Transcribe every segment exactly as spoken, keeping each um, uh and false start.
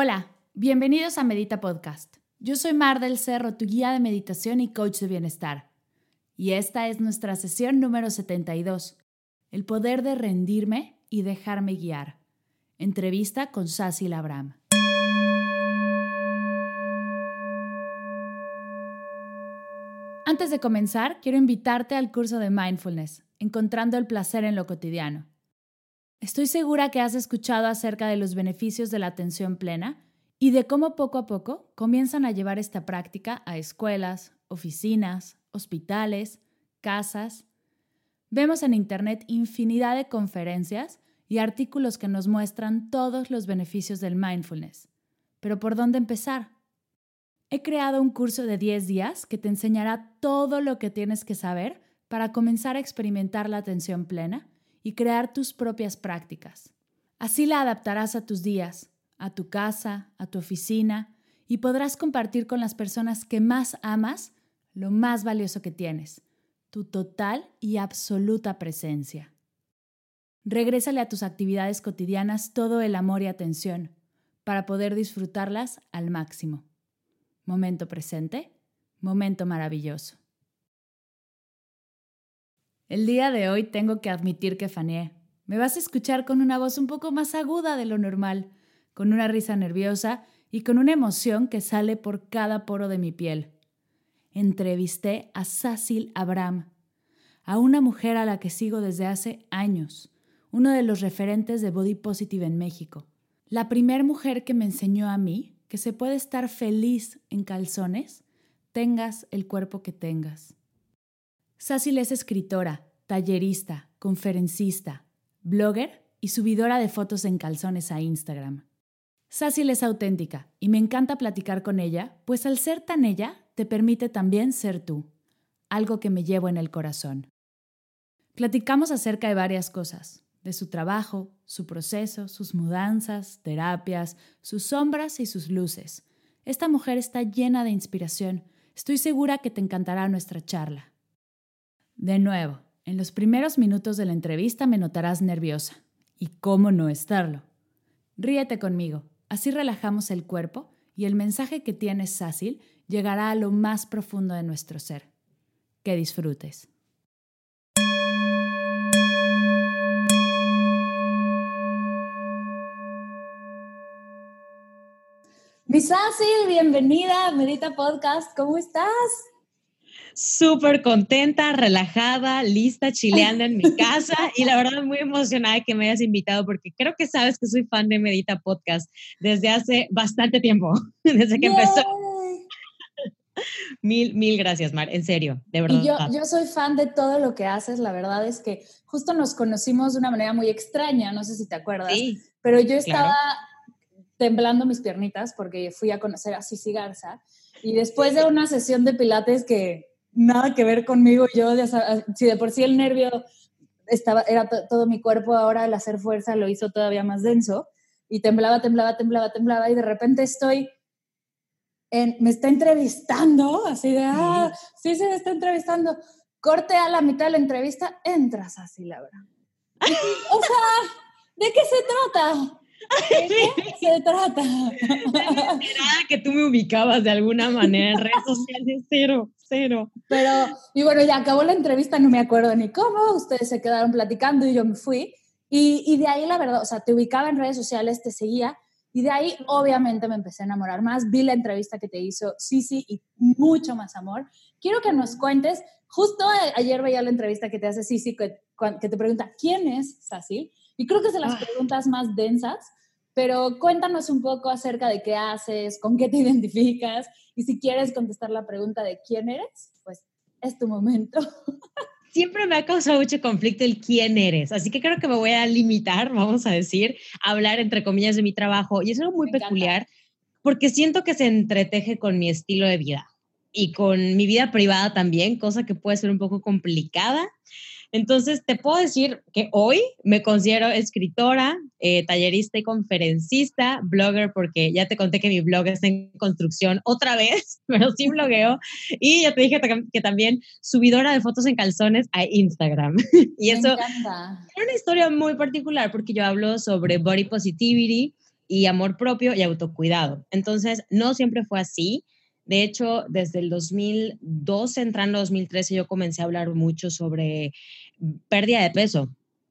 Hola, bienvenidos a Medita Podcast. Yo soy Mar del Cerro, tu guía de meditación y coach de bienestar. Y esta es nuestra sesión número setenta y dos, el poder de rendirme y dejarme guiar. Entrevista con Cecil Abraham. Antes de comenzar, quiero invitarte al curso de Mindfulness, Encontrando el placer en lo cotidiano. Estoy segura que has escuchado acerca de los beneficios de la atención plena y de cómo poco a poco comienzan a llevar esta práctica a escuelas, oficinas, hospitales, casas. Vemos en Internet infinidad de conferencias y artículos que nos muestran todos los beneficios del mindfulness. Pero ¿por dónde empezar? He creado un curso de diez días que te enseñará todo lo que tienes que saber para comenzar a experimentar la atención plena y crear tus propias prácticas. Así la adaptarás a tus días, a tu casa, a tu oficina y podrás compartir con las personas que más amas lo más valioso que tienes, tu total y absoluta presencia. Regrésale a tus actividades cotidianas todo el amor y atención para poder disfrutarlas al máximo. Momento presente, momento maravilloso. El día de hoy tengo que admitir que faneé. Me vas a escuchar con una voz un poco más aguda de lo normal, con una risa nerviosa y con una emoción que sale por cada poro de mi piel. Entrevisté a Cecil Abraham, a una mujer a la que sigo desde hace años, uno de los referentes de Body Positive en México. La primer mujer que me enseñó a mí que se puede estar feliz en calzones, tengas el cuerpo que tengas. Cecil es escritora, tallerista, conferencista, blogger y subidora de fotos en calzones a Instagram. Cecil es auténtica y me encanta platicar con ella, pues al ser tan ella, te permite también ser tú, algo que me llevo en el corazón. Platicamos acerca de varias cosas, de su trabajo, su proceso, sus mudanzas, terapias, sus sombras y sus luces. Esta mujer está llena de inspiración. Estoy segura que te encantará nuestra charla. De nuevo, en los primeros minutos de la entrevista me notarás nerviosa. ¿Y cómo no estarlo? Ríete conmigo, así relajamos el cuerpo y el mensaje que tienes, Cecil, llegará a lo más profundo de nuestro ser. Que disfrutes. Mi Cecil, bienvenida a Medita Podcast. ¿Cómo estás? Súper contenta, relajada, lista, chileando en mi casa y la verdad muy emocionada de que me hayas invitado porque creo que sabes que soy fan de Medita Podcast desde hace bastante tiempo, desde que ¡Yay! empezó. Mil, mil gracias, Mar, en serio, de verdad. Y yo, yo soy fan de todo lo que haces. La verdad es que justo nos conocimos de una manera muy extraña, no sé si te acuerdas, Sí, pero yo estaba claro. temblando mis piernitas porque fui a conocer a Cici Garza y después de una sesión de pilates que nada que ver conmigo, yo, ya sabes, si de por sí el nervio estaba, era to- todo mi cuerpo, ahora el hacer fuerza lo hizo todavía más denso y temblaba, temblaba, temblaba, temblaba y de repente estoy, en, me está entrevistando, así de, ah, sí, se me está entrevistando, corte a la mitad de la entrevista, entras así, Laura. Y, o sea, ¿de qué se trata? ¿De qué se trata? Era que tú me ubicabas de alguna manera en redes sociales, cero, cero. Pero, y bueno, ya acabó la entrevista, no me acuerdo ni cómo, ustedes se quedaron platicando y yo me fui. Y, y de ahí, la verdad, o sea, te ubicaba en redes sociales, te seguía, y de ahí, obviamente, me empecé a enamorar más. Vi la entrevista que te hizo Cici y mucho más amor. Quiero que nos cuentes, justo ayer veía la entrevista que te hace Cici, que, que te pregunta, ¿quién es Cecil? Y creo que es de las ah. preguntas más densas, pero cuéntanos un poco acerca de qué haces, con qué te identificas, y si quieres contestar la pregunta de quién eres, pues es tu momento. Siempre me ha causado mucho conflicto el quién eres, así que creo que me voy a limitar, vamos a decir, a hablar entre comillas de mi trabajo, y es algo muy me peculiar, encanta. Porque siento que se entreteje con mi estilo de vida y con mi vida privada también, cosa que puede ser un poco complicada. Entonces, te puedo decir que hoy me considero escritora, eh, tallerista y conferencista, blogger, porque ya te conté que mi blog está en construcción otra vez, pero sí blogueo. Y ya te dije que también subidora de fotos en calzones a Instagram. Y me eso encanta. es una historia muy particular porque yo hablo sobre body positivity y amor propio y autocuidado. Entonces, no siempre fue así. De hecho, desde el dos mil doce, entrando dos mil trece, yo comencé a hablar mucho sobre pérdida de peso.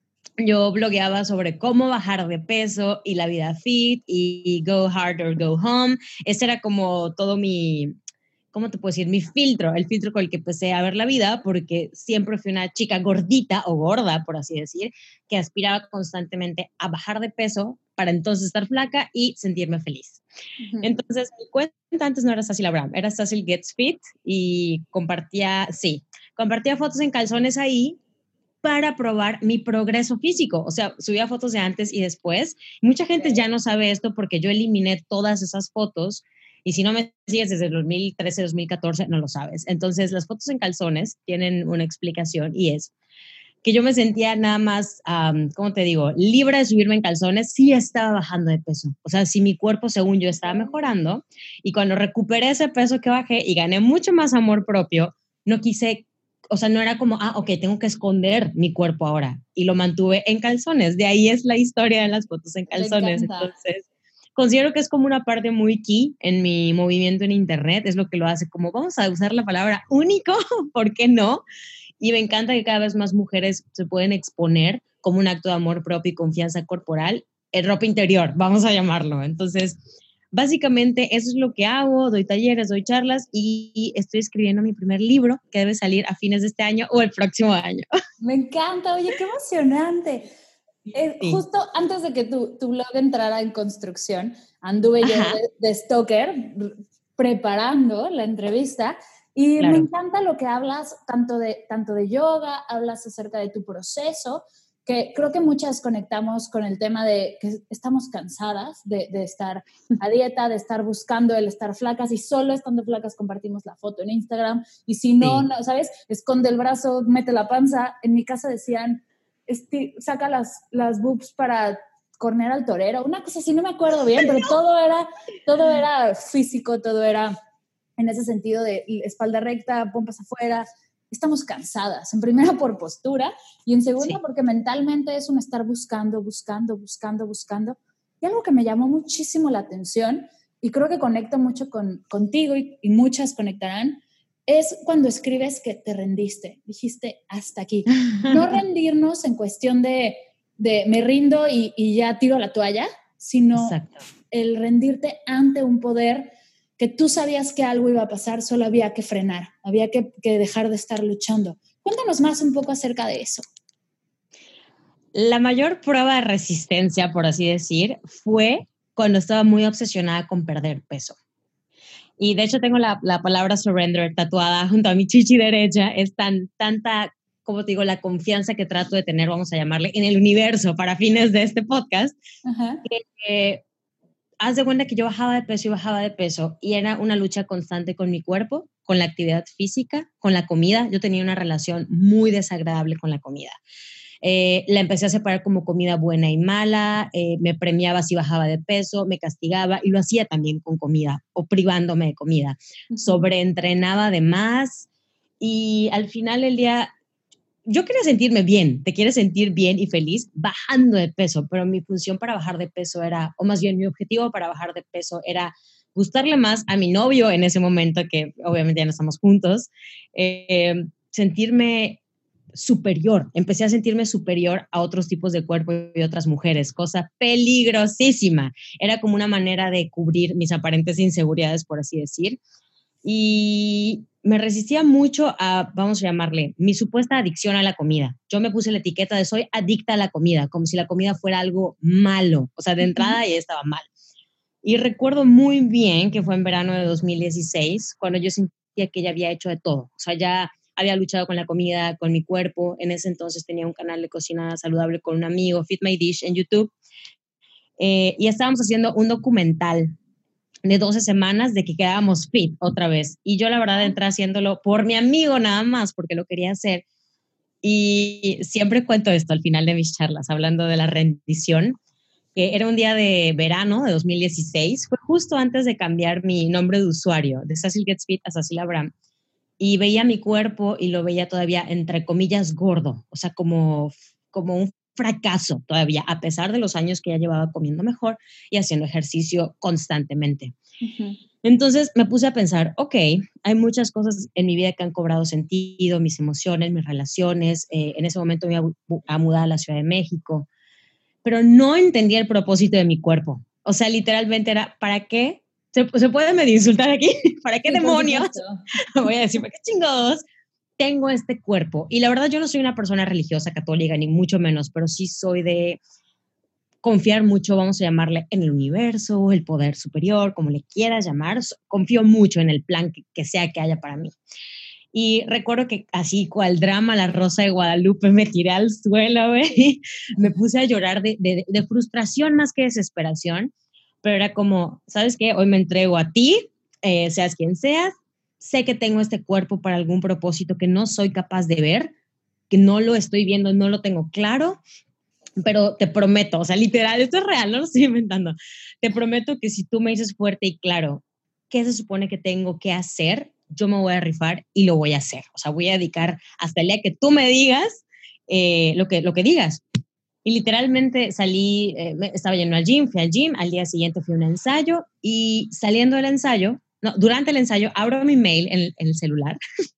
Yo blogueaba sobre cómo bajar de peso y la vida fit y go hard or go home. Ese era como todo mi, ¿cómo te puedo decir? Mi filtro, el filtro con el que empecé a ver la vida, porque siempre fui una chica gordita o gorda, por así decir, que aspiraba constantemente a bajar de peso para entonces estar flaca y sentirme feliz. Uh-huh. Entonces, mi cuenta antes no era Cecil Abraham, era Cecil Gets Fit y compartía, sí, compartía fotos en calzones ahí para probar mi progreso físico. O sea, subía fotos de antes y después. Mucha gente ya no sabe esto porque yo eliminé todas esas fotos y si no me sigues desde el dos mil trece, dos mil catorce, no lo sabes. Entonces, las fotos en calzones tienen una explicación y es que yo me sentía nada más, um, ¿cómo te digo? Libre de subirme en calzones, sí estaba bajando de peso. O sea, si mi cuerpo, según yo, estaba mejorando y cuando recuperé ese peso que bajé y gané mucho más amor propio, no quise, o sea, no era como, ah, ok, tengo que esconder mi cuerpo ahora y lo mantuve en calzones. De ahí es la historia de las fotos en calzones. Entonces, considero que es como una parte muy key en mi movimiento en internet, es lo que lo hace como, vamos a usar la palabra único, ¿por qué no? Y me encanta que cada vez más mujeres se pueden exponer como un acto de amor propio y confianza corporal en ropa interior, vamos a llamarlo. Entonces, básicamente eso es lo que hago, doy talleres, doy charlas y estoy escribiendo mi primer libro que debe salir a fines de este año o el próximo año. Me encanta, oye, qué emocionante. Eh, sí. Justo antes de que tu, tu blog entrara en construcción, anduve Ajá. yo de, de stalker preparando la entrevista y claro. me encanta lo que hablas tanto de, tanto de yoga, hablas acerca de tu proceso, que creo que muchas conectamos con el tema de que estamos cansadas de, de estar a dieta, de estar buscando el estar flacas y solo estando flacas compartimos la foto en Instagram y si no, sí. no ¿sabes? Esconde el brazo, mete la panza. En mi casa decían, este, saca las, las boobs para cornear al torero, una cosa así, no me acuerdo bien, pero todo era, todo era físico, todo era en ese sentido de espalda recta, pompas afuera. Estamos cansadas, en primera por postura y en segunda sí. porque mentalmente es un estar buscando, buscando, buscando, buscando. Y algo que me llamó muchísimo la atención y creo que conecto mucho con, contigo y, y muchas conectarán, es cuando escribes que te rendiste, dijiste hasta aquí. No rendirnos en cuestión de, de me rindo y, y ya tiro la toalla, sino Exacto. el rendirte ante un poder que tú sabías que algo iba a pasar, solo había que frenar, había que, que dejar de estar luchando. Cuéntanos más un poco acerca de eso. La mayor prueba de resistencia, por así decir, fue cuando estaba muy obsesionada con perder peso. Y de hecho tengo la, la palabra surrender tatuada junto a mi chichi derecha. Es tan, tanta, como te digo, la confianza que trato de tener, vamos a llamarle, en el universo para fines de este podcast. Uh-huh. Que, eh, haz de cuenta que yo bajaba de peso y bajaba de peso y era una lucha constante con mi cuerpo, con la actividad física, con la comida. Yo tenía una relación muy desagradable con la comida. Eh, la empecé a separar como comida buena y mala, eh, me premiaba si bajaba de peso, me castigaba y lo hacía también con comida o privándome de comida. Uh-huh. Sobreentrenaba de más y al final del día yo quería sentirme bien, te quieres sentir bien y feliz bajando de peso, pero mi función para bajar de peso era, o más bien mi objetivo para bajar de peso era gustarle más a mi novio en ese momento, que obviamente ya no estamos juntos, eh, sentirme superior, empecé a sentirme superior a otros tipos de cuerpo y otras mujeres, cosa peligrosísima. Era como una manera de cubrir mis aparentes inseguridades, por así decir. Y me resistía mucho a, vamos a llamarle, mi supuesta adicción a la comida. Yo me puse la etiqueta de soy adicta a la comida, como si la comida fuera algo malo. O sea, de entrada ya estaba mal. Y recuerdo muy bien que fue en verano de dos mil dieciséis, cuando yo sentía que ya había hecho de todo. O sea, ya había luchado con la comida, con mi cuerpo. En ese entonces tenía un canal de cocina saludable con un amigo, Fit My Dish, en YouTube. Eh, y estábamos haciendo un documental de doce semanas de que quedábamos fit otra vez. Y yo la verdad entré haciéndolo por mi amigo nada más, porque lo quería hacer. Y siempre cuento esto al final de mis charlas, hablando de la rendición, que era un día de verano de dos mil dieciséis. Fue justo antes de cambiar mi nombre de usuario, de Cecil Gets Fit a Cecil Abraham. Y veía mi cuerpo y lo veía todavía, entre comillas, gordo. O sea, como, como un fracaso todavía, a pesar de los años que ya llevaba comiendo mejor y haciendo ejercicio constantemente. Uh-huh. Entonces me puse a pensar, ok, hay muchas cosas en mi vida que han cobrado sentido, mis emociones, mis relaciones. Eh, en ese momento me iba a, a mudar a la Ciudad de México, pero no entendía el propósito de mi cuerpo. O sea, literalmente era, ¿para qué? ¿Se, se puede medio insultar aquí? ¿Para qué sí, demonios? Voy a decir, ¿para qué chingados tengo este cuerpo? Y la verdad, yo no soy una persona religiosa, católica, ni mucho menos, pero sí soy de confiar mucho, vamos a llamarle, en el universo, el poder superior, como le quieras llamar. Confío mucho en el plan que, que sea que haya para mí. Y recuerdo que así, cual drama, La Rosa de Guadalupe, me tiré al suelo, güey. Me puse a llorar de, de, de frustración más que desesperación. Pero era como, ¿sabes qué? Hoy me entrego a ti, eh, seas quien seas. Sé que tengo este cuerpo para algún propósito que no soy capaz de ver, que no lo estoy viendo, no lo tengo claro. Pero te prometo, o sea, literal, esto es real, no lo estoy inventando. Te prometo que si tú me dices fuerte y claro, ¿qué se supone que tengo que hacer? Yo me voy a rifar y lo voy a hacer. O sea, voy a dedicar hasta el día que tú me digas eh, lo, que, lo que digas. Y literalmente salí, eh, estaba yendo al gym, fui al gym, al día siguiente fui a un ensayo y saliendo del ensayo, no, durante el ensayo abro mi mail en, en el celular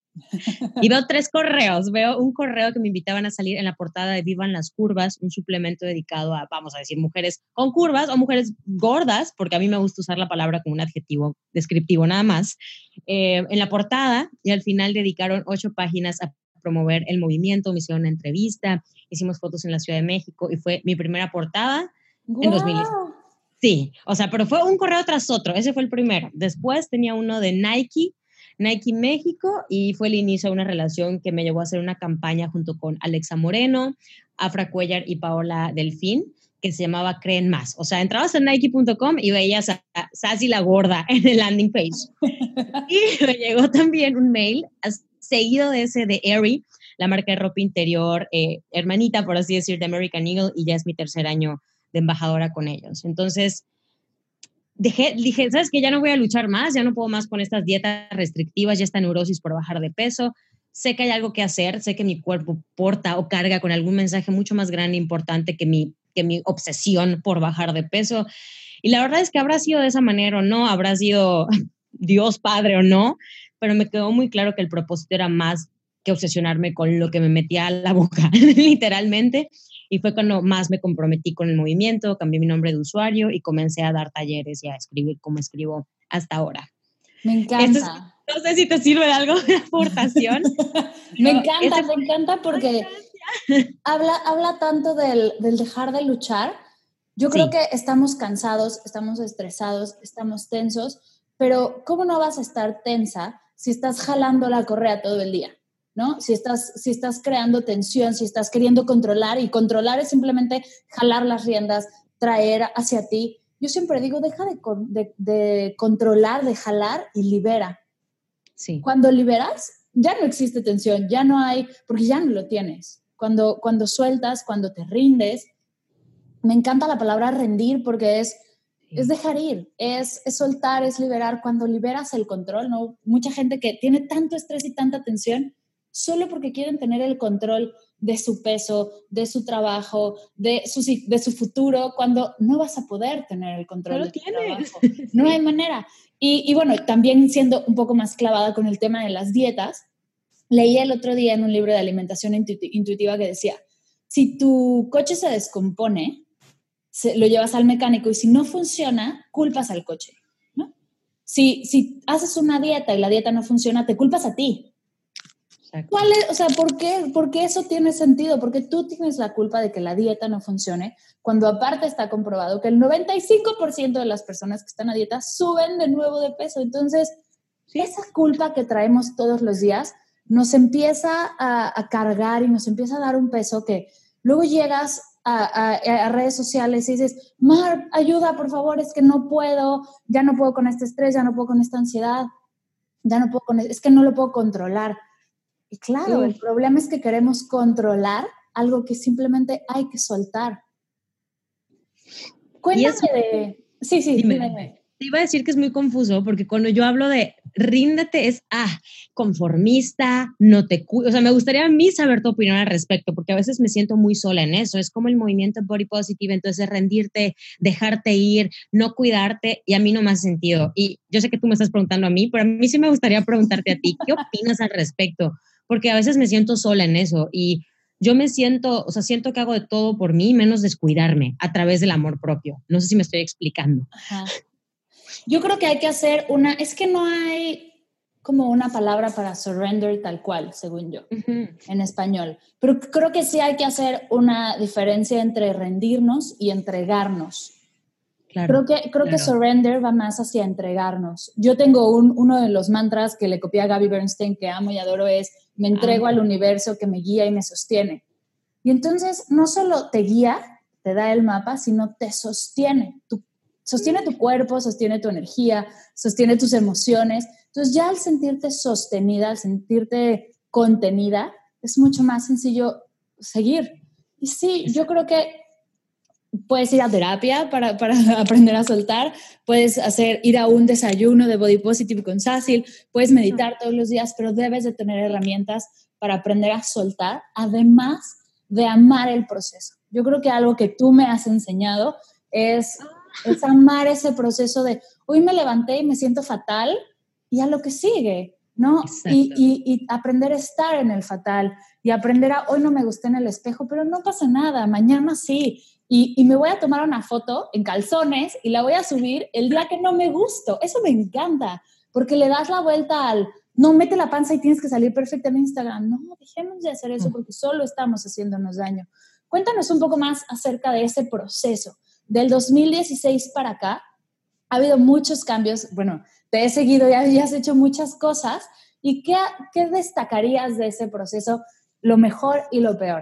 y veo tres correos. Veo un correo que me invitaban a salir en la portada de Vivan las Curvas, un suplemento dedicado a, vamos a decir, mujeres con curvas o mujeres gordas, porque a mí me gusta usar la palabra como un adjetivo descriptivo nada más. Eh, en la portada y al final dedicaron ocho páginas a promover el movimiento, me hicieron una entrevista, hicimos fotos en la Ciudad de México y fue mi primera portada wow. en dos mil diez. Sí, o sea, pero fue un correo tras otro, ese fue el primero. Después tenía uno de Nike, Nike México, y fue el inicio de una relación que me llevó a hacer una campaña junto con Alexa Moreno, Afra Cuellar y Paola Delfín, que se llamaba Creen Más. O sea, entrabas en Nike punto com y veías a Sassy la gorda en el landing page. Y me llegó también un mail seguido de ese de Aerie, la marca de ropa interior, eh, hermanita, por así decir, de American Eagle, y ya es mi tercer año de embajadora con ellos. Entonces, Dejé, dije, ¿sabes qué? Ya no voy a luchar más, ya no puedo más con estas dietas restrictivas, ya esta neurosis por bajar de peso. Sé que hay algo que hacer, sé que mi cuerpo porta o carga con algún mensaje mucho más grande e importante que mi, que mi obsesión por bajar de peso. Y la verdad es que habrá sido de esa manera o no, habrá sido Dios Padre o no, pero me quedó muy claro que el propósito era más que obsesionarme con lo que me metía a la boca, literalmente. Y fue cuando más me comprometí con el movimiento, cambié mi nombre de usuario y comencé a dar talleres y a escribir como escribo hasta ahora. Me encanta. Es, no sé si te sirve de algo de aportación. Me encanta, me encanta porque habla, habla tanto del, del dejar de luchar. Yo creo sí. que estamos cansados, estamos estresados, estamos tensos, pero ¿cómo no vas a estar tensa si estás jalando la correa todo el día? ¿No? Si estás, si estás creando tensión, si estás queriendo controlar, y controlar es simplemente jalar las riendas, traer hacia ti. Yo siempre digo, deja de, de, de controlar, de jalar y libera. Sí. Cuando liberas, ya no existe tensión, ya no hay, porque ya no lo tienes. Cuando, cuando sueltas, cuando te rindes, me encanta la palabra rendir porque es, sí. es dejar ir, es, es soltar, es liberar. Cuando liberas el control, ¿no? Mucha gente que tiene tanto estrés y tanta tensión solo porque quieren tener el control de su peso, de su trabajo, de su, de su futuro, cuando no vas a poder tener el control no de tu tienes. trabajo. No sí. hay manera. Y, y bueno, también siendo un poco más clavada con el tema de las dietas, leí el otro día en un libro de alimentación intuitiva que decía, si tu coche se descompone, se, lo llevas al mecánico y si no funciona, culpas al coche, ¿no? Si, si haces una dieta y la dieta no funciona, te culpas a ti. ¿Cuál es, o sea, ¿por qué, ¿por qué eso tiene sentido? Porque tú tienes la culpa de que la dieta no funcione, cuando aparte está comprobado que el noventa y cinco por ciento de las personas que están a dieta suben de nuevo de peso. Entonces, ¿sí? esa culpa que traemos todos los días nos empieza a, a cargar y nos empieza a dar un peso que luego llegas a, a, a redes sociales y dices, Mar, ayuda, por favor, es que no puedo, ya no puedo con este estrés, ya no puedo con esta ansiedad, ya no puedo con, es que no lo puedo controlar. Y claro, Uf. el problema es que queremos controlar algo que simplemente hay que soltar. Cuéntame eso, de... Sí, sí, dime. dime. Te iba a decir que es muy confuso porque cuando yo hablo de ríndete es, ah, conformista, no te cuidas. O sea, me gustaría a mí saber tu opinión al respecto, porque a veces me siento muy sola en eso. Es como el movimiento body positive, entonces rendirte, dejarte ir, no cuidarte, y a mí no me hace sentido. Y yo sé que tú me estás preguntando a mí, pero a mí sí me gustaría preguntarte a ti, ¿qué opinas al respecto? Porque a veces me siento sola en eso y yo me siento, o sea, siento que hago de todo por mí, menos descuidarme a través del amor propio. No sé si me estoy explicando. Ajá. Yo creo que hay que hacer una, es que no hay como una palabra para surrender tal cual, según yo, uh-huh. en español. Pero creo que sí hay que hacer una diferencia entre rendirnos y entregarnos. Claro, creo que, creo claro. que surrender va más hacia entregarnos. Yo tengo un, uno de los mantras que le copié a Gabby Bernstein, que amo y adoro, es me entrego ah. al universo que me guía y me sostiene. Y entonces no solo te guía, te da el mapa, sino te sostiene. Tu, sostiene tu cuerpo, sostiene tu energía, sostiene tus emociones. Entonces ya al sentirte sostenida, al sentirte contenida, es mucho más sencillo seguir. Y sí, yo creo que puedes ir a terapia para, para aprender a soltar, puedes hacer, ir a un desayuno de Body Positive con Cecil, puedes meditar todos los días, pero debes de tener herramientas para aprender a soltar, además de amar el proceso. Yo creo que algo que tú me has enseñado es, es amar ese proceso de hoy me levanté y me siento fatal y a lo que sigue, ¿no? Y, y, y aprender a estar en el fatal y aprender a hoy no me gusté en el espejo, pero no pasa nada, mañana sí. Y, y me voy a tomar una foto en calzones y la voy a subir el día que no me gusto. Eso me encanta, porque le das la vuelta al, no, mete la panza y tienes que salir perfecta en Instagram. No, dejemos de hacer eso porque solo estamos haciéndonos daño. Cuéntanos un poco más acerca de ese proceso. Del dos mil dieciséis para acá, ha habido muchos cambios. Bueno, te he seguido y has hecho muchas cosas. ¿Y qué, qué destacarías de ese proceso, lo mejor y lo peor?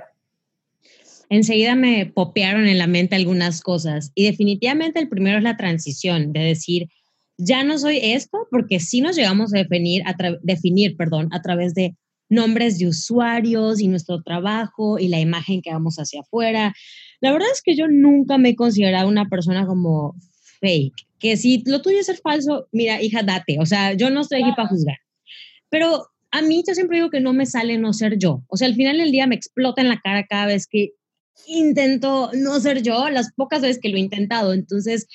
Enseguida me popearon en la mente algunas cosas y definitivamente el primero es la transición, de decir, ya no soy esto, porque sí nos llegamos a definir, a tra- definir perdón, a través de nombres de usuarios y nuestro trabajo y la imagen que vamos hacia afuera. La verdad es que yo nunca me he considerado una persona como fake, que si lo tuyo es ser falso, mira, hija, date, o sea, yo no estoy aquí para juzgar, pero a mí yo siempre digo que no me sale no ser yo, o sea, al final del día me explota en la cara cada vez que intento no ser yo, las pocas veces que lo he intentado. Entonces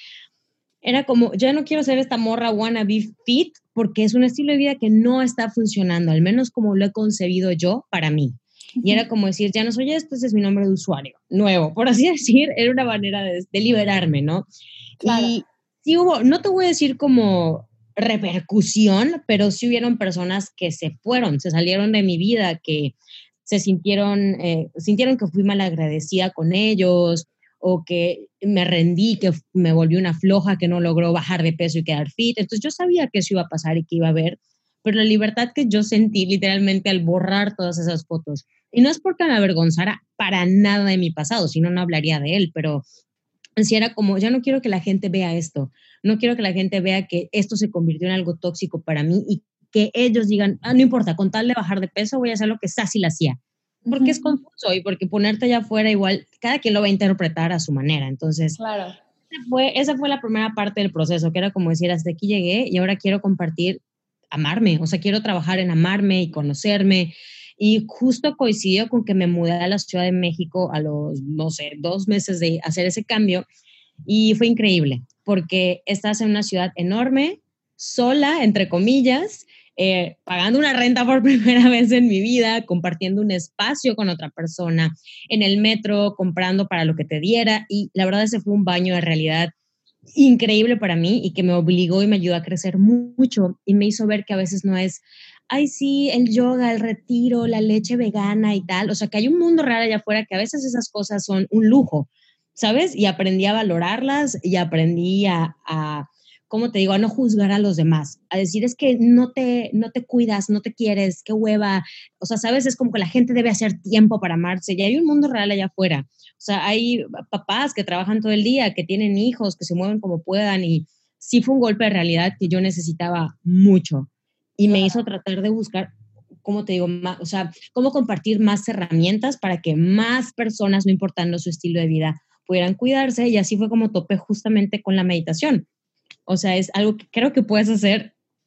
era como, ya no quiero ser esta morra wannabe fit porque es un estilo de vida que no está funcionando, al menos como lo he concebido yo para mí. Y era como decir, ya no soy esto, ese es mi nombre de usuario nuevo, por así decir, era una manera de, de liberarme, ¿no? Claro. Y sí hubo, no te voy a decir como repercusión, pero sí hubieron personas que se fueron, se salieron de mi vida, que se sintieron, eh, sintieron que fui malagradecida con ellos o que me rendí, que me volví una floja que no logró bajar de peso y quedar fit. Entonces yo sabía que eso iba a pasar y que iba a haber, pero la libertad que yo sentí literalmente al borrar todas esas fotos, y no es porque me avergonzara para nada de mi pasado, si no, no hablaría de él, pero sí era como, ya no quiero que la gente vea esto, no quiero que la gente vea que esto se convirtió en algo tóxico para mí y que ellos digan, ah, no importa, con tal de bajar de peso voy a hacer lo que Sassy la hacía. Porque uh-huh. es confuso y porque ponerte allá afuera igual, cada quien lo va a interpretar a su manera. Entonces, claro. esa fue, esa fue la primera parte del proceso, que era como decir, hasta aquí llegué y ahora quiero compartir, amarme. O sea, quiero trabajar en amarme y conocerme. Y justo coincidió con que me mudé a la Ciudad de México a los, no sé, dos meses de hacer ese cambio. Y fue increíble, porque estás en una ciudad enorme, sola, entre comillas, eh, pagando una renta por primera vez en mi vida, compartiendo un espacio con otra persona, en el metro, comprando para lo que te diera. Y la verdad ese fue un baño de realidad increíble para mí y que me obligó y me ayudó a crecer mucho y me hizo ver que a veces no es, ay sí, el yoga, el retiro, la leche vegana y tal. O sea, que hay un mundo real allá afuera que a veces esas cosas son un lujo, ¿sabes? Y aprendí a valorarlas y aprendí a, a, ¿cómo te digo? A no juzgar a los demás, a decir es que no te, no te cuidas, no te quieres, qué hueva. O sea, ¿sabes? Es como que la gente debe hacer tiempo para amarse y hay un mundo real allá afuera. O sea, hay papás que trabajan todo el día, que tienen hijos, que se mueven como puedan y sí fue un golpe de realidad que yo necesitaba mucho y me hizo tratar de buscar, ¿cómo te digo? Más, o sea, cómo compartir más herramientas para que más personas, no importando su estilo de vida, pudieran cuidarse y así fue como topé justamente con la meditación. O sea, es algo que creo que puedes hacer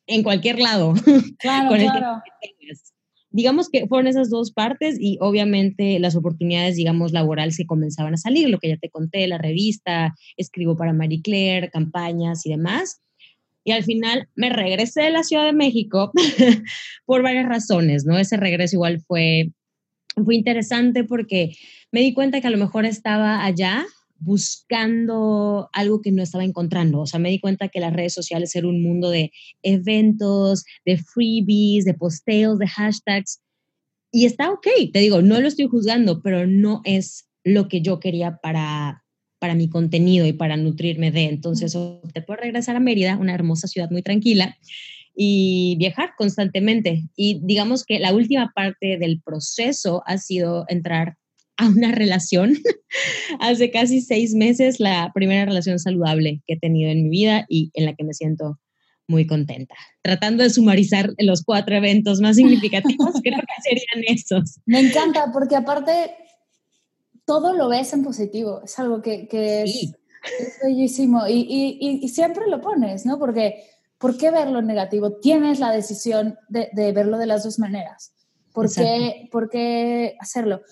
en cualquier lado. Claro, con el claro. que tengas. Digamos que fueron esas dos partes y obviamente las oportunidades, digamos, laborales que comenzaban a salir, lo que ya te conté, la revista, escribo para Marie Claire, campañas y demás. Y al final me regresé de la Ciudad de México por varias razones, ¿no? Ese regreso igual fue, fue interesante porque me di cuenta que a lo mejor estaba allá buscando algo que no estaba encontrando. O sea, me di cuenta que las redes sociales eran un mundo de eventos, de freebies, de posteos, de hashtags. Y está ok, te digo, no lo estoy juzgando, pero no es lo que yo quería para, para mi contenido y para nutrirme de. Entonces, opté por regresar a Mérida, una hermosa ciudad muy tranquila, y viajar constantemente. Y digamos que la última parte del proceso ha sido entrar a una relación. Hace casi seis meses, la primera relación saludable que he tenido en mi vida y en la que me siento muy contenta. Tratando de sumarizar los cuatro eventos más significativos, creo que serían esos. Me encanta porque aparte todo lo ves en positivo. Es algo que, que Sí. es, es bellísimo y, y, y siempre lo pones, ¿no? Porque ¿por qué verlo negativo? Tienes la decisión de, de verlo de las dos maneras. ¿Por qué, ¿Por qué hacerlo?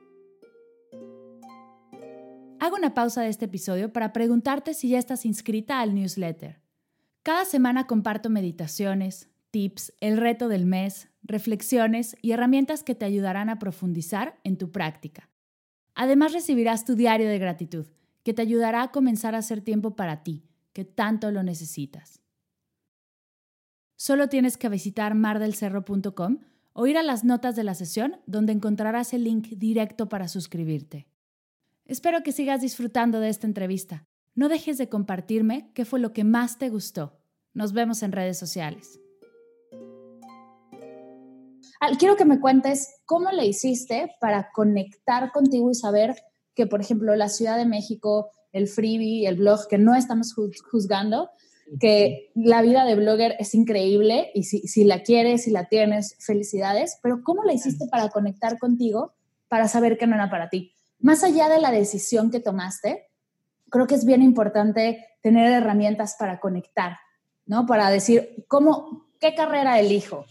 Hago una pausa de este episodio para preguntarte si ya estás inscrita al newsletter. Cada semana comparto meditaciones, tips, el reto del mes, reflexiones y herramientas que te ayudarán a profundizar en tu práctica. Además recibirás tu diario de gratitud, que te ayudará a comenzar a hacer tiempo para ti, que tanto lo necesitas. Solo tienes que visitar mar del cerro punto com o ir a las notas de la sesión donde encontrarás el link directo para suscribirte. Espero que sigas disfrutando de esta entrevista. No dejes de compartirme qué fue lo que más te gustó. Nos vemos en redes sociales. Quiero que me cuentes cómo le hiciste para conectar contigo y saber que, por ejemplo, la Ciudad de México, el freebie, el blog, que no estamos juzgando, que la vida de blogger es increíble y si, si la quieres, si la tienes, felicidades, pero ¿cómo le hiciste para conectar contigo para saber que no era para ti? Más allá de la decisión que tomaste, creo que es bien importante tener herramientas para conectar, ¿no? Para decir, ¿cómo, qué carrera elijo?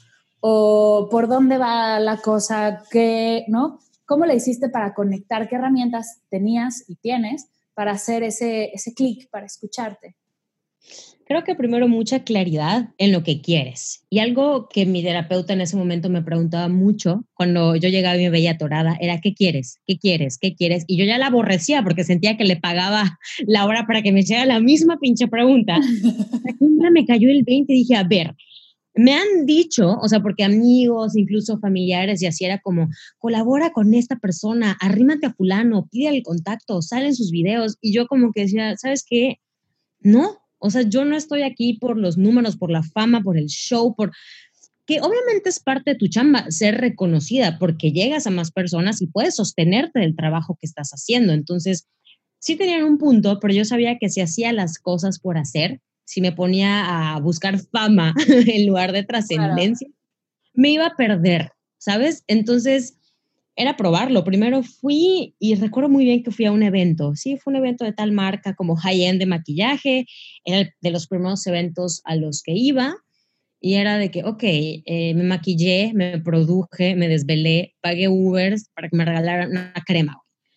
O por dónde va la cosa, ¿qué, ¿no? ¿Cómo le hiciste para conectar? ¿Qué herramientas tenías y tienes para hacer ese, ese clic, para escucharte? Creo que primero mucha claridad en lo que quieres. Y algo que mi terapeuta en ese momento me preguntaba mucho cuando yo llegaba y me veía atorada era, ¿qué quieres? ¿Qué quieres? ¿Qué quieres? Y yo ya la aborrecía porque sentía que le pagaba la hora para que me hiciera la misma pinche pregunta. Un día me cayó el veinte y dije, a ver, me han dicho, o sea, porque amigos, incluso familiares, y así era como, colabora con esta persona, arrímate a fulano, pide el contacto, salen sus videos. Y yo como que decía, ¿sabes qué? No, o sea, yo no estoy aquí por los números, por la fama, por el show, por que obviamente es parte de tu chamba ser reconocida porque llegas a más personas y puedes sostenerte del trabajo que estás haciendo. Entonces, sí tenían un punto, pero yo sabía que si hacía las cosas por hacer, si me ponía a buscar fama en lugar de trascendencia, claro, me iba a perder, ¿sabes? Entonces, era probarlo. Primero fui y recuerdo muy bien que fui a un evento. Sí, fue un evento de tal marca como high-end de maquillaje. Era de los primeros eventos a los que iba. Y era de que, ok, eh, me maquillé, me produje, me desvelé, pagué Ubers para que me regalaran una crema.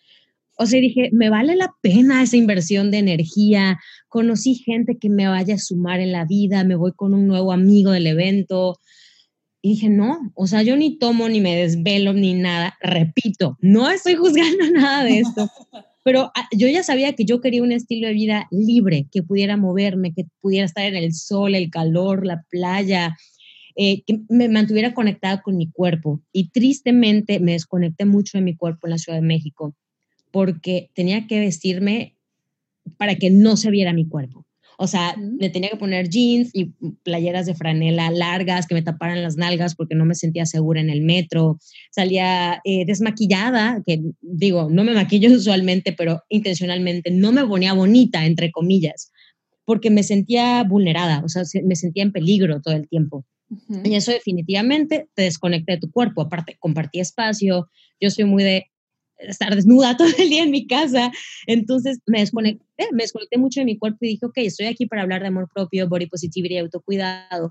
O sea, dije, me vale la pena esa inversión de energía. Conocí gente que me vaya a sumar en la vida. Me voy con un nuevo amigo del evento. Y dije, no, o sea, yo ni tomo, ni me desvelo, ni nada. Repito, no estoy juzgando nada de esto, pero yo ya sabía que yo quería un estilo de vida libre, que pudiera moverme, que pudiera estar en el sol, el calor, la playa, eh, que me mantuviera conectada con mi cuerpo. Y tristemente me desconecté mucho de mi cuerpo en la Ciudad de México, porque tenía que vestirme para que no se viera mi cuerpo. O sea, uh-huh. me tenía que poner jeans y playeras de franela largas que me taparan las nalgas porque no me sentía segura en el metro. Salía eh, desmaquillada, que digo, no me maquillo usualmente, pero intencionalmente no me ponía bonita, entre comillas, porque me sentía vulnerada, o sea, me sentía en peligro todo el tiempo. Uh-huh. Y eso definitivamente te desconecta de tu cuerpo. Aparte, compartí espacio. Yo soy muy de estar desnuda todo el día en mi casa. Entonces me desconecté, me desconecté mucho de mi cuerpo y dije, ok, estoy aquí para hablar de amor propio, body positivity y autocuidado.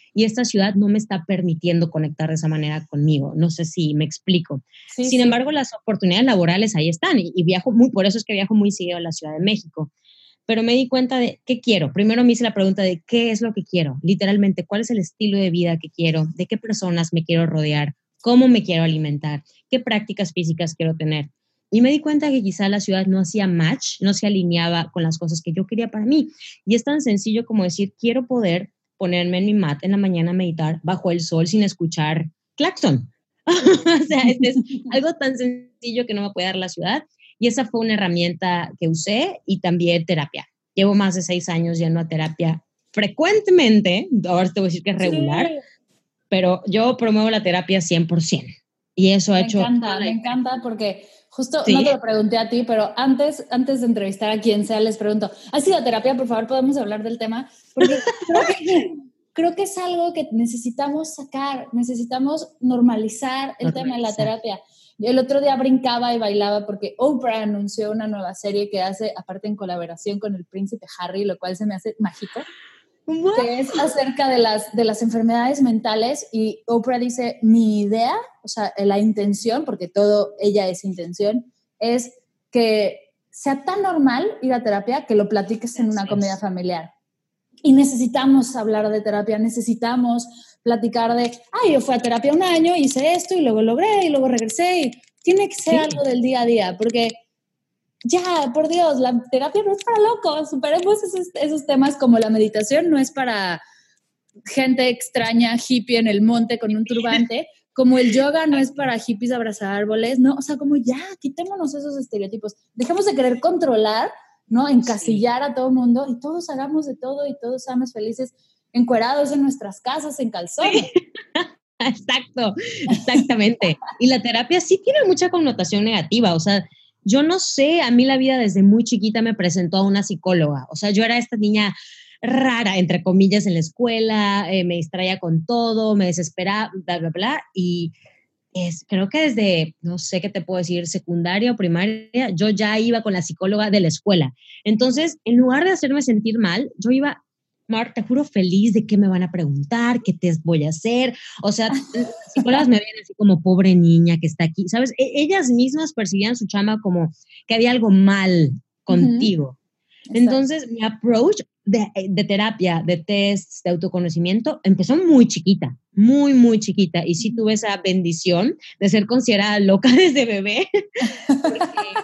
y esta ciudad no me está permitiendo conectar de esa manera conmigo. No sé si me explico. Sí, Sin sí. embargo, las oportunidades laborales ahí están y, y viajo muy, por eso es que viajo muy seguido a la Ciudad de México. Pero me di cuenta de qué quiero. Primero me hice la pregunta de qué es lo que quiero, literalmente, cuál es el estilo de vida que quiero, de qué personas me quiero rodear, cómo me quiero alimentar, qué prácticas físicas quiero tener. Y me di cuenta que quizá la ciudad no hacía match, no se alineaba con las cosas que yo quería para mí. Y es tan sencillo como decir, quiero poder ponerme en mi mat en la mañana a meditar bajo el sol sin escuchar claxon. O sea, este es algo tan sencillo que no me puede dar la ciudad. Y esa fue una herramienta que usé y también terapia. Llevo más de seis años yendo a terapia frecuentemente. Ahora te voy a decir que es regular, sí, pero yo promuevo la terapia cien por ciento. Y eso ha me hecho... encanta, me encanta porque justo ¿Sí? No te lo pregunté a ti, pero antes, antes de entrevistar a quien sea, les pregunto, ¿has ido a terapia? Por favor, ¿podemos hablar del tema? Porque creo que, creo que es algo que necesitamos sacar, necesitamos normalizar el normalizar. tema de la terapia. Yo el otro día brincaba y bailaba porque Oprah anunció una nueva serie que hace, aparte en colaboración con el príncipe Harry, lo cual se me hace mágico. ¿What? Que es acerca de las, de las enfermedades mentales y Oprah dice, mi idea, o sea, la intención, porque todo ella es intención, es que sea tan normal ir a terapia que lo platiques en una comida familiar. Y necesitamos hablar de terapia, necesitamos platicar de, ay, yo fui a terapia un año, hice esto y luego logré y luego regresé. Y tiene que ser sí. algo del día a día, porque ya, por Dios, la terapia no es para locos. Superemos esos, esos temas como la meditación no es para gente extraña, hippie en el monte con un turbante, como el yoga no es para hippies abrazar árboles, no, o sea, como ya, quitémonos esos estereotipos. Dejemos de querer controlar, ¿no? Encasillar sí. a todo el mundo y todos hagamos de todo y todos seamos felices encuerados en nuestras casas, en calzones. Sí. Exacto, exactamente. Y la terapia sí tiene mucha connotación negativa, o sea, yo no sé, a mí la vida desde muy chiquita me presentó a una psicóloga, o sea, yo era esta niña rara, entre comillas, en la escuela, eh, me distraía con todo, me desesperaba, bla, bla, bla, y es, creo que desde, no sé qué te puedo decir, secundaria o primaria, yo ya iba con la psicóloga de la escuela. Entonces, en lugar de hacerme sentir mal, yo iba... Mar, te juro feliz de qué me van a preguntar, qué test voy a hacer. O sea, las psicólogas me ven así como pobre niña que está aquí, ¿sabes? E- ellas mismas percibían su chama como que había algo mal contigo. Uh-huh. Entonces, mi approach de, de terapia, de tests, de autoconocimiento, empezó muy chiquita, muy, muy chiquita. Y sí tuve esa bendición de ser considerada loca desde bebé. Porque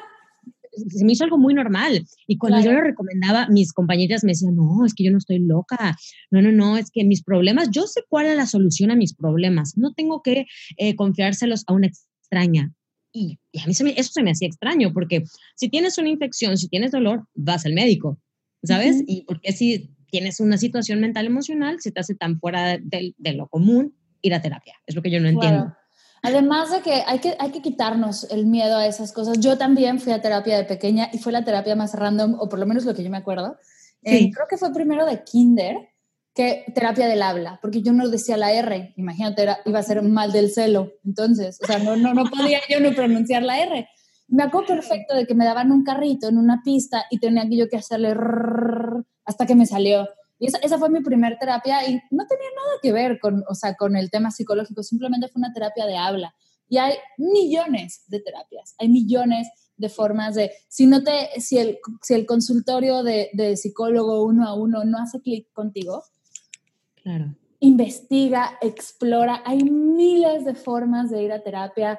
se me hizo algo muy normal. Y cuando claro. yo lo recomendaba, mis compañeras me decían, no, es que yo no estoy loca. No, no, no, es que mis problemas, yo sé cuál es la solución a mis problemas. No tengo que eh, confiárselos a una extraña. Y, y a mí se me, eso se me hacía extraño, porque si tienes una infección, si tienes dolor, vas al médico, ¿sabes? Uh-huh. Y porque si tienes una situación mental emocional, se te hace tan fuera de, de lo común ir a terapia. Es lo que yo no claro. entiendo. Además de que hay, que hay que quitarnos el miedo a esas cosas. Yo también fui a terapia de pequeña y fue la terapia más random, o por lo menos lo que yo me acuerdo. Sí. Eh, creo que fue primero de kinder, que terapia del habla, porque yo no decía la R. Imagínate, era, iba a ser mal del celo. Entonces, o sea, no, no, no podía yo no pronunciar la R. Me acuerdo perfecto de que me daban un carrito en una pista y tenía que yo que hacerle rrr, hasta que me salió. Y esa, esa fue mi primer terapia y no tenía nada que ver con, o sea, con el tema psicológico, simplemente fue una terapia de habla. Y hay millones de terapias, hay millones de formas de, si, no te, si, el, si el consultorio de, de psicólogo uno a uno no hace clic contigo, claro. investiga, explora, hay miles de formas de ir a terapia.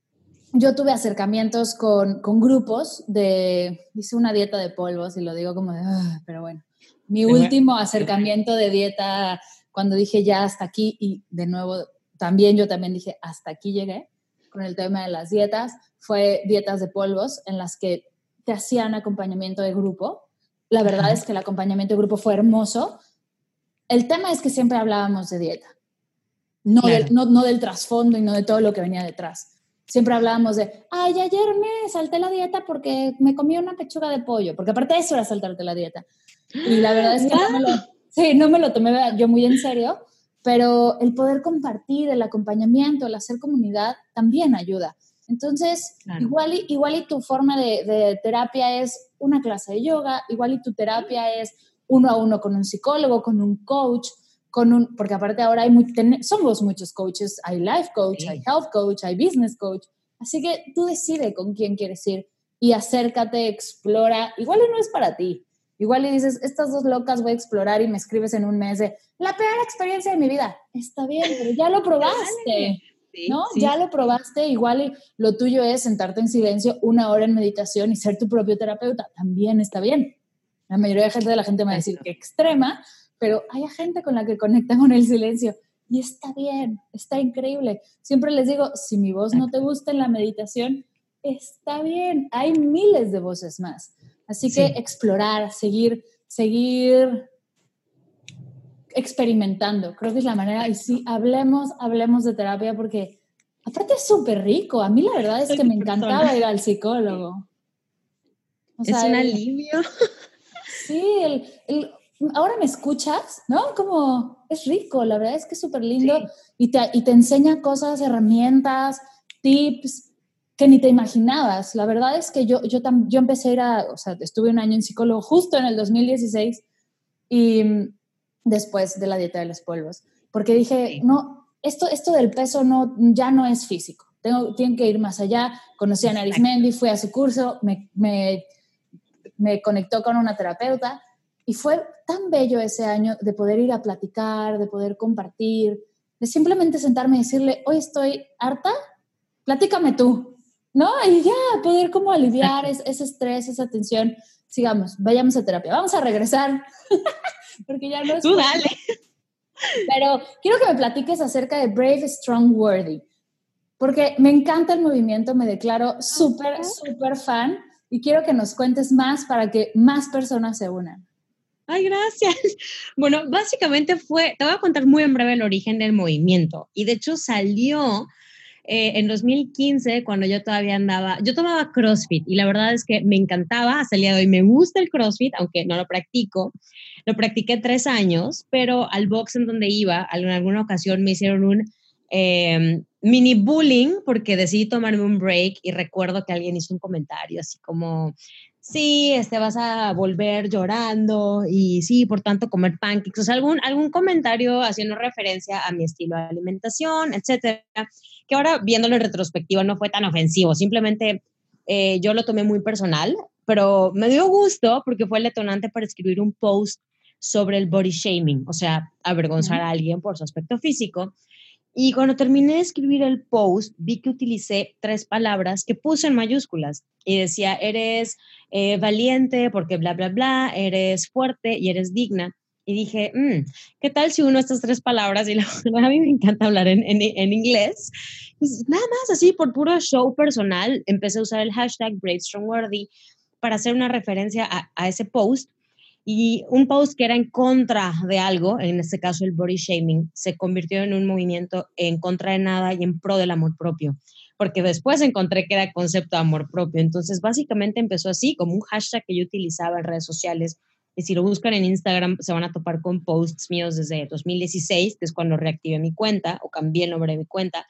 Yo tuve acercamientos con, con grupos de, hice una dieta de polvos y lo digo como de, uh, pero bueno. Mi último acercamiento de dieta, cuando dije ya hasta aquí, y de nuevo también yo también dije hasta aquí llegué con el tema de las dietas, fue dietas de polvos en las que te hacían acompañamiento de grupo. La verdad Ajá. es que el acompañamiento de grupo fue hermoso. El tema es que siempre hablábamos de dieta, no, claro. del, no, no del trasfondo y no de todo lo que venía detrás. Siempre hablábamos de, ay, ayer me salté la dieta porque me comí una pechuga de pollo, porque aparte de eso era saltarte la dieta. Y la verdad es que no me, lo, sí, no me lo tomé yo muy en serio, pero el poder compartir, el acompañamiento, el hacer comunidad también ayuda. Entonces, claro. igual, y, igual y tu forma de, de terapia es una clase de yoga, igual y tu terapia es uno a uno con un psicólogo, con un coach, con un, porque aparte ahora hay muy, ten, somos muchos coaches, hay life coach, Sí. hay health coach, hay business coach, así que tú decide con quién quieres ir y acércate, explora, igual y no es para ti, igual y dices, estas dos locas voy a explorar y me escribes en un mes de, la peor experiencia de mi vida, está bien, pero ya lo probaste, sí, ¿no? Sí, ya sí. lo probaste, igual y lo tuyo es sentarte en silencio una hora en meditación y ser tu propio terapeuta, también está bien. La mayoría de, gente, de la gente me va a decir que extrema, pero hay gente con la que conecta con el silencio y está bien, está increíble. Siempre les digo, si mi voz no te gusta en la meditación, está bien, hay miles de voces más. Así que Sí. explorar, seguir, seguir experimentando, creo que es la manera. Y sí, hablemos, hablemos de terapia porque aparte es súper rico. A mí la verdad es Soy que tu me encantaba persona. ir al psicólogo. O Es sea, un el, alivio. sí, el, el, ahora me escuchas, ¿no? Como es rico, la verdad es que es súper lindo Sí. y te, y te enseña cosas, herramientas, tips que ni te imaginabas. La verdad es que yo, yo, tam, yo empecé a ir a, o sea, estuve un año en psicólogo justo en el dos mil dieciséis y después de la dieta de los polvos, porque dije, Sí. no, esto, esto del peso no, ya no es físico, tengo, tengo que ir más allá. Conocí a Arismendi, fui a su curso, me, me me conectó con una terapeuta y fue tan bello ese año de poder ir a platicar, de poder compartir, de simplemente sentarme y decirle, hoy estoy harta, platícame tú, ¿no? Y ya, poder como aliviar es, ese estrés, esa tensión. Sigamos, vayamos a terapia, vamos a regresar, porque ya no es Tú por... dale. Pero quiero que me platiques acerca de Brave, Strong, Worthy, porque me encanta el movimiento, me declaro súper, súper fan y quiero que nos cuentes más para que más personas se unan. Ay, gracias. Bueno, básicamente fue, te voy a contar muy en breve el origen del movimiento. Y de hecho salió eh, en dos mil quince, cuando yo todavía andaba, yo tomaba CrossFit y la verdad es que me encantaba, hasta el día de hoy me gusta el CrossFit, aunque no lo practico. Lo practiqué tres años, pero al box en donde iba, en alguna ocasión me hicieron un eh, mini bullying porque decidí tomarme un break y recuerdo que alguien hizo un comentario así como, sí, este, vas a volver llorando y sí, por tanto, comer pancakes, o sea, algún, algún comentario haciendo referencia a mi estilo de alimentación, etcétera, que ahora viéndolo en retrospectiva no fue tan ofensivo, simplemente eh, yo lo tomé muy personal, pero me dio gusto porque fue el detonante para escribir un post sobre el body shaming, o sea, avergonzar a alguien por su aspecto físico. Y cuando terminé de escribir el post, vi que utilicé tres palabras que puse en mayúsculas y decía, eres eh, valiente porque bla, bla, bla, eres fuerte y eres digna. Y dije, mmm, ¿qué tal si uno estas tres palabras, y la verdad a mí me encanta hablar en, en, en inglés, pues nada más así por puro show personal, empecé a usar el hashtag BraveStrongWorthy para hacer una referencia a, a ese post. Y un post que era en contra de algo, en este caso el body shaming, se convirtió en un movimiento en contra de nada y en pro del amor propio, porque después encontré que era concepto de amor propio. Entonces, básicamente empezó así, como un hashtag que yo utilizaba en redes sociales. Y si lo buscan en Instagram, se van a topar con posts míos desde dos mil dieciséis, que es cuando reactivé mi cuenta o cambié el nombre de mi cuenta.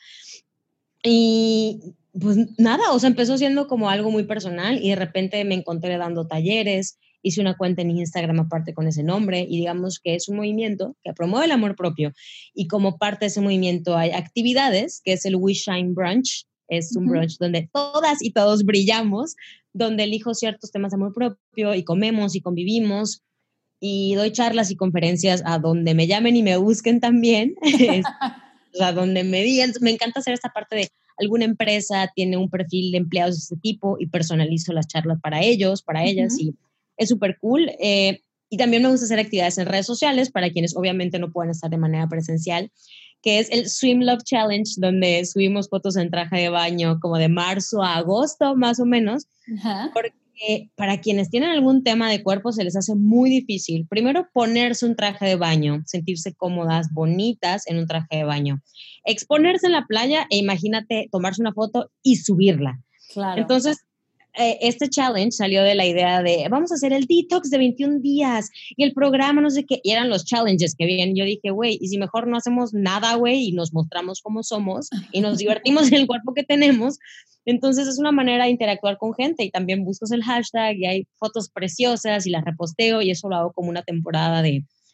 Y pues nada, o sea, empezó siendo como algo muy personal y de repente me encontré dando talleres, hice una cuenta en Instagram aparte con ese nombre y digamos que es un movimiento que promueve el amor propio y como parte de ese movimiento hay actividades, que es el We Shine Brunch, es un brunch uh-huh. donde todas y todos brillamos, donde elijo ciertos temas de amor propio y comemos y convivimos y doy charlas y conferencias a donde me llamen y me busquen también. O sea, donde me digan, me encanta hacer esta parte de alguna empresa tiene un perfil de empleados de este tipo y personalizo las charlas para ellos, para ellas, uh-huh. y es súper cool. Eh, y también me gusta hacer actividades en redes sociales para quienes obviamente no pueden estar de manera presencial, que es el Swim Love Challenge, donde subimos fotos en traje de baño como de marzo a agosto, más o menos, uh-huh. porque para quienes tienen algún tema de cuerpo se les hace muy difícil, primero ponerse un traje de baño, sentirse cómodas, bonitas en un traje de baño, exponerse en la playa e imagínate tomarse una foto y subirla. Claro. Entonces, eh, este challenge salió de la idea de vamos a hacer el detox de veintiún días y el programa no sé qué, y eran los challenges que vienen. Yo dije, güey, y si mejor no hacemos nada, güey, y nos mostramos cómo somos y nos divertimos en el cuerpo que tenemos. Entonces es una manera de interactuar con gente y también busco el hashtag y hay fotos preciosas y las reposteo y eso lo hago como una temporada de,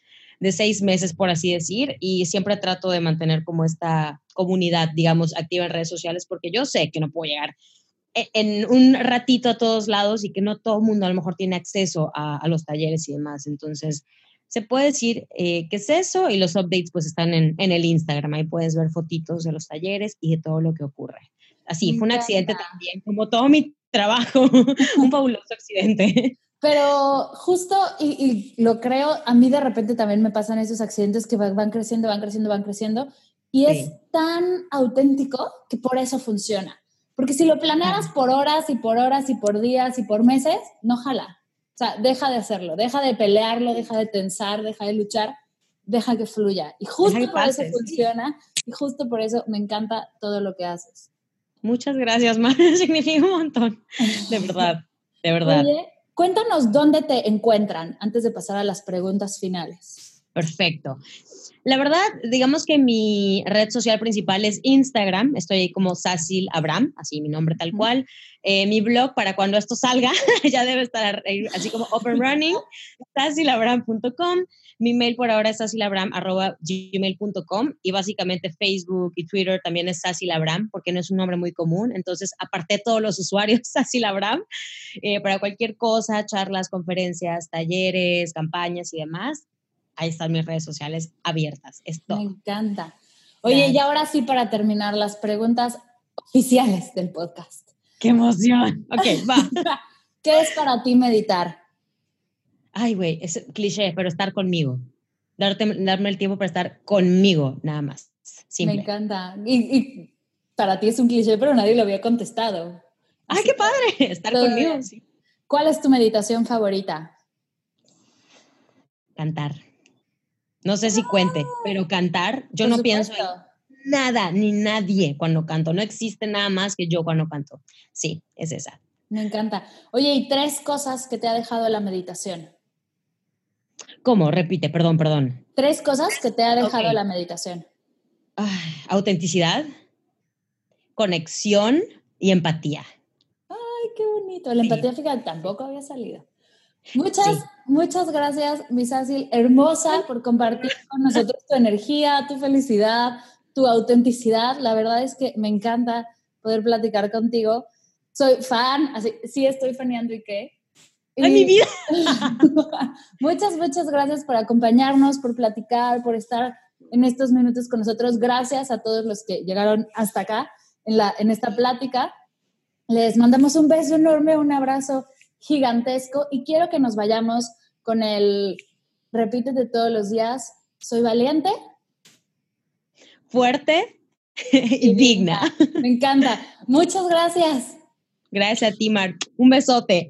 de seis meses, por así decir, y siempre trato de mantener como esta comunidad, digamos, activa en redes sociales, porque yo sé que no puedo llegar en un ratito a todos lados y que no todo el mundo a lo mejor tiene acceso a, a los talleres y demás. Entonces, se puede decir eh, que es eso, y los updates pues están en, en el Instagram. Ahí puedes ver fotitos de los talleres y de todo lo que ocurre. Así, Me fue un accidente encanta. también, como todo mi trabajo, un fabuloso accidente. Pero justo, y, y lo creo, a mí de repente también me pasan esos accidentes que van creciendo, van creciendo, van creciendo, y es Sí. tan auténtico que por eso funciona. Porque si lo planearas Claro. por horas y por horas y por días y por meses, no jala. O sea, deja de hacerlo, deja de pelearlo, deja de tensar, deja de luchar, deja que fluya. Y Deja justo que por eso pases. funciona, y justo por eso me encanta todo lo que haces. Muchas gracias, Mar. Significa un montón. De verdad, de verdad. Oye, cuéntanos dónde te encuentran antes de pasar a las preguntas finales. Perfecto. La verdad, digamos que mi red social principal es Instagram. Estoy ahí como Sacil Abraham, así mi nombre tal cual. Eh, mi blog, para cuando esto salga, ya debe estar así como up and running, sacil abraham punto com. Mi mail por ahora es sacilabram arroba gmail punto com, y básicamente Facebook y Twitter también es Sacil Abraham, porque no es un nombre muy común. Entonces, aparté todos los usuarios Sacil Abraham eh, para cualquier cosa, charlas, conferencias, talleres, campañas y demás. Ahí están mis redes sociales abiertas. Es Me todo. encanta. Oye, y Gracias. ahora sí, para terminar, las preguntas oficiales del podcast. ¡Qué emoción! Ok, va. ¿Qué es para ti meditar? Ay, güey, es cliché, pero estar conmigo. Darte, darme el tiempo para estar conmigo, nada más. Me Simple. encanta. Y, y para ti es un cliché, pero nadie lo había contestado. ¡Ay, Así qué que padre! Estar todo conmigo, bien. sí. ¿Cuál es tu meditación favorita? Cantar. No sé si cuente, pero cantar, yo Por no pienso supuesto. en nada ni nadie cuando canto. No existe nada más que yo cuando canto. Sí, es esa. Me encanta. Oye, ¿y tres cosas que te ha dejado la meditación? ¿Cómo? Repite, perdón, perdón. Tres cosas que te ha Ok. dejado la meditación. Ay, autenticidad, conexión y empatía. Ay, qué bonito. La Sí, empatía, fíjate, tampoco había salido. Muchas, sí. muchas gracias, mi Cecil, hermosa, por compartir con nosotros tu energía, tu felicidad, tu autenticidad. La verdad es que me encanta poder platicar contigo. Soy fan, así, sí estoy faneando y qué. ¡Ay, mi Y vida! muchas, muchas gracias por acompañarnos, por platicar, por estar en estos minutos con nosotros. Gracias a todos los que llegaron hasta acá en, la, en esta plática. Les mandamos un beso enorme, un abrazo gigantesco, y quiero que nos vayamos con el repítete todos los días: soy valiente Fuerte y y digna. digna. Me encanta. Muchas gracias. Gracias a ti, Mar. Un besote.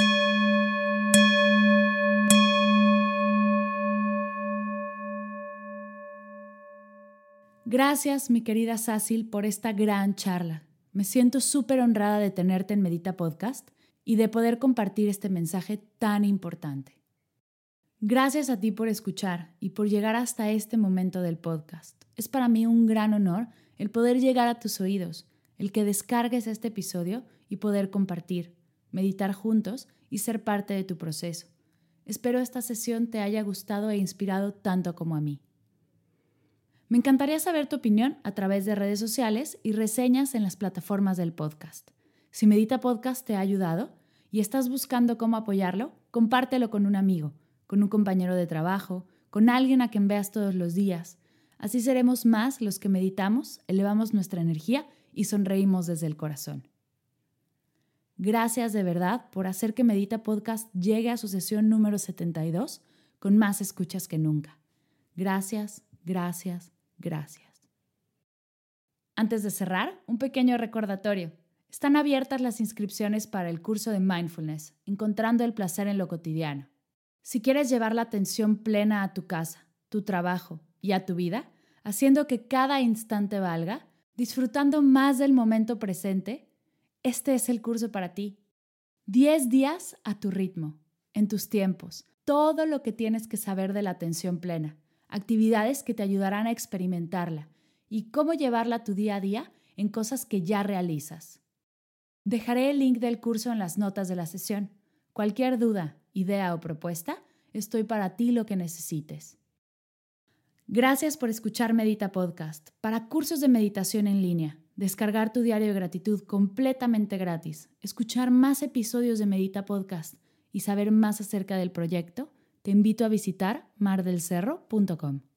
Gracias, mi querida Cecil, por esta gran charla. Me siento súper honrada de tenerte en Medita Podcast y de poder compartir este mensaje tan importante. Gracias a ti por escuchar y por llegar hasta este momento del podcast. Es para mí un gran honor el poder llegar a tus oídos, el que descargues este episodio y poder compartir, meditar juntos y ser parte de tu proceso. Espero esta sesión te haya gustado e inspirado tanto como a mí. Me encantaría saber tu opinión a través de redes sociales y reseñas en las plataformas del podcast. Si Medita Podcast te ha ayudado y estás buscando cómo apoyarlo, compártelo con un amigo, con un compañero de trabajo, con alguien a quien veas todos los días. Así seremos más los que meditamos, elevamos nuestra energía y sonreímos desde el corazón. Gracias de verdad por hacer que Medita Podcast llegue a su sesión número setenta y dos con más escuchas que nunca. Gracias, gracias, gracias. Antes de cerrar, un pequeño recordatorio. Están abiertas las inscripciones para el curso de Mindfulness, Encontrando el placer en lo cotidiano. Si quieres llevar la atención plena a tu casa, tu trabajo y a tu vida, haciendo que cada instante valga, disfrutando más del momento presente, este es el curso para ti. diez días a tu ritmo, en tus tiempos, todo lo que tienes que saber de la atención plena, actividades que te ayudarán a experimentarla y cómo llevarla a tu día a día en cosas que ya realizas. Dejaré el link del curso en las notas de la sesión. Cualquier duda, idea o propuesta, estoy para ti lo que necesites. Gracias por escuchar Medita Podcast. Para cursos de meditación en línea, descargar tu diario de gratitud completamente gratis, escuchar más episodios de Medita Podcast y saber más acerca del proyecto, te invito a visitar mar del cerro punto com.